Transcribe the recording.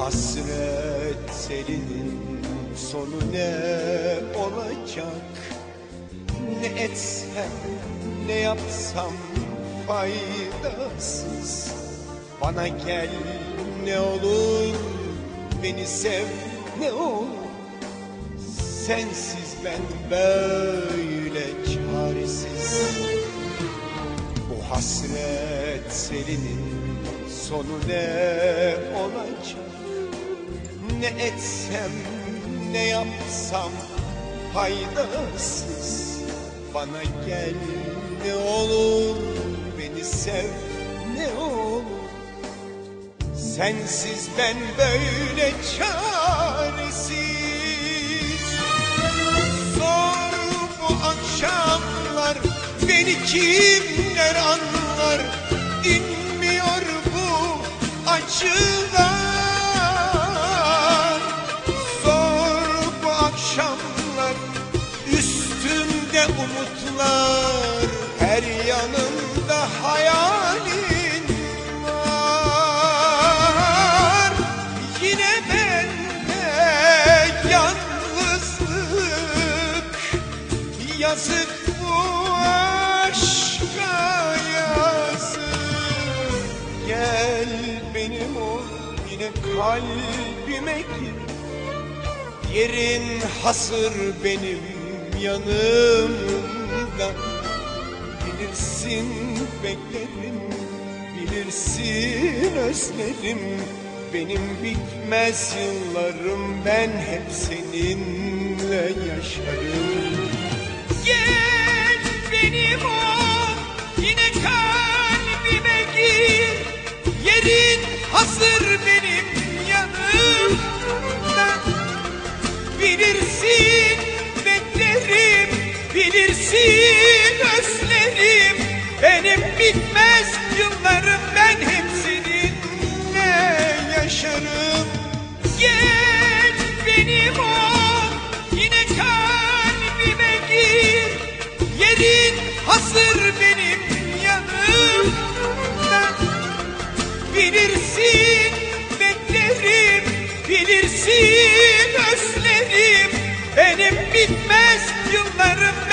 hasret serinin sonu ne olacak? Ne etsem ne yapsam faydasız. Bana gel ne olur, beni sev ne olur. Sensiz ben böyle çaresiz. Bu hasret serinin sonu ne olacak? Ne etsem ne yapsam faydasız. Bana gel ne olur, beni sev ne olur. Sensiz ben böyle çaresiz. Zor bu akşamlar, beni kimler anlar? Dinmiyor bu acılar. Zor bu akşamlar, üstümde umutlar, her yanımda hayalin var. Yine bende yalnızlık, yazık bu aşka yazık. Gel benim ol, yine kalbime gir. Yerin hasır benim yanımda. Bilirsin beklerim, bilirsin özlerim. Benim bitmez yıllarım, ben hep seninle yaşarım. Gel benim ol, yine kalbime gir. Yerin hazır benim yanımda. Bilirsin beklerim, bilirsin özlerim. Benim bitmez yıllarım, ben hep seninle yaşarım. Gel benim ol, yine kalbime gir. Yerin hazır benim yanımda. Bilirsin beklerim, bilirsin özlerim. Benim bitmez yıllarım,